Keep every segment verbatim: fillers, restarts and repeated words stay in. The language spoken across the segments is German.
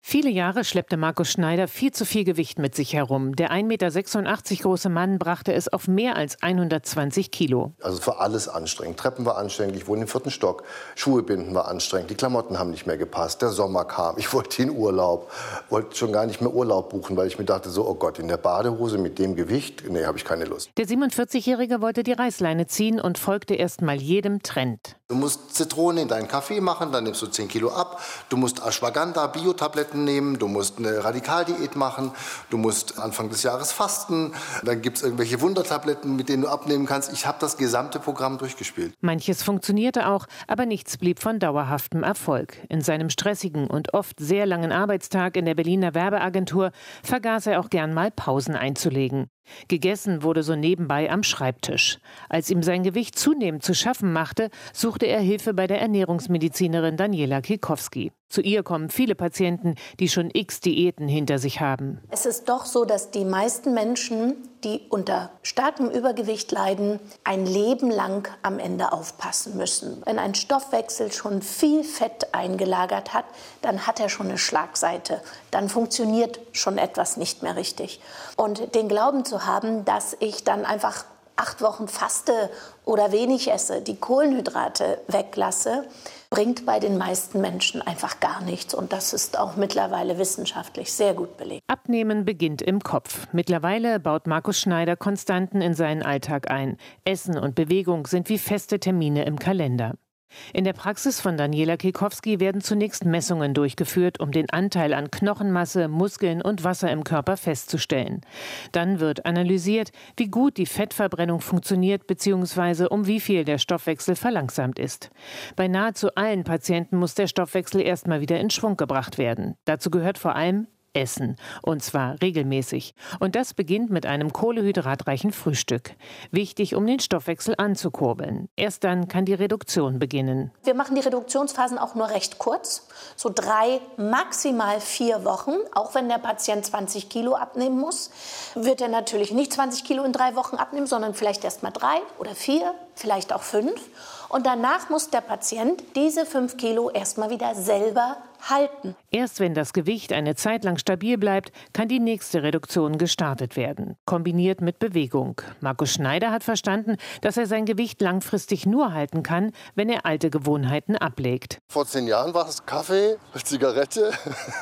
Viele Jahre schleppte Markus Schneider viel zu viel Gewicht mit sich herum. Der ein Meter sechsundachtzig große Mann brachte es auf mehr als hundertzwanzig Kilo. Also für alles anstrengend. Treppen war anstrengend, ich wohne im vierten Stock. Schuhe binden war anstrengend, die Klamotten haben nicht mehr gepasst. Der Sommer kam, ich wollte in Urlaub. Wollte schon gar nicht mehr Urlaub buchen, weil ich mir dachte so, oh Gott, in der Badehose mit dem Gewicht, nee, habe ich keine Lust. Der siebenundvierzigjährige wollte die Reißleine ziehen und folgte erst mal jedem Trend. Du musst Zitrone in deinen Kaffee machen, dann nimmst du zehn Kilo ab. Du musst Ashwagandha, Biotabletten nehmen, du musst eine Radikaldiät machen, du musst Anfang des Jahres fasten. Dann gibt es irgendwelche Wundertabletten, mit denen du abnehmen kannst. Ich habe das gesamte Programm durchgespielt. Manches funktionierte auch, aber nichts blieb von dauerhaftem Erfolg. In seinem stressigen und oft sehr langen Arbeitstag in der Berliner Werbeagentur vergaß er auch gern mal Pausen einzulegen. Gegessen wurde so nebenbei am Schreibtisch. Als ihm sein Gewicht zunehmend zu schaffen machte, suchte er Hilfe bei der Ernährungsmedizinerin Daniela Kikowski. Zu ihr kommen viele Patienten, die schon x Diäten hinter sich haben. Es ist doch so, dass die meisten Menschen, die unter starkem Übergewicht leiden, ein Leben lang am Ende aufpassen müssen. Wenn ein Stoffwechsel schon viel Fett eingelagert hat, dann hat er schon eine Schlagseite. Dann funktioniert schon etwas nicht mehr richtig. Und den Glauben zu haben, dass ich dann einfach acht Wochen faste oder wenig esse, die Kohlenhydrate weglasse, bringt bei den meisten Menschen einfach gar nichts. Und das ist auch mittlerweile wissenschaftlich sehr gut belegt. Abnehmen beginnt im Kopf. Mittlerweile baut Markus Schneider Konstanten in seinen Alltag ein. Essen und Bewegung sind wie feste Termine im Kalender. In der Praxis von Daniela Kikowski werden zunächst Messungen durchgeführt, um den Anteil an Knochenmasse, Muskeln und Wasser im Körper festzustellen. Dann wird analysiert, wie gut die Fettverbrennung funktioniert bzw. um wie viel der Stoffwechsel verlangsamt ist. Bei nahezu allen Patienten muss der Stoffwechsel erstmal wieder in Schwung gebracht werden. Dazu gehört vor allem Essen, und zwar regelmäßig. Und das beginnt mit einem kohlehydratreichen Frühstück. Wichtig, um den Stoffwechsel anzukurbeln. Erst dann kann die Reduktion beginnen. Wir machen die Reduktionsphasen auch nur recht kurz, so drei, maximal vier Wochen. Auch wenn der Patient zwanzig Kilo abnehmen muss, wird er natürlich nicht zwanzig Kilo in drei Wochen abnehmen, sondern vielleicht erst mal drei oder vier, vielleicht auch fünf. Und danach muss der Patient diese fünf Kilo erstmal wieder selber halten. Erst wenn das Gewicht eine Zeit lang stabil bleibt, kann die nächste Reduktion gestartet werden, kombiniert mit Bewegung. Markus Schneider hat verstanden, dass er sein Gewicht langfristig nur halten kann, wenn er alte Gewohnheiten ablegt. Vor zehn Jahren war es Kaffee, Zigarette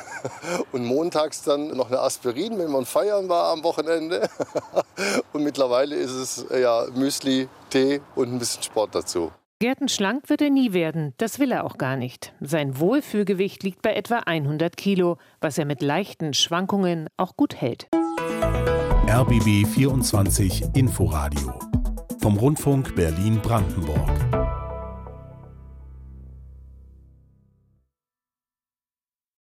und montags dann noch eine Aspirin, wenn man feiern war am Wochenende. Und mittlerweile ist es ja Müsli, Tee und ein bisschen Sport dazu. Gärtenschlank wird er nie werden, das will er auch gar nicht. Sein Wohlfühlgewicht liegt bei etwa hundert Kilo, was er mit leichten Schwankungen auch gut hält. R B B vierundzwanzig Inforadio vom Rundfunk Berlin-Brandenburg.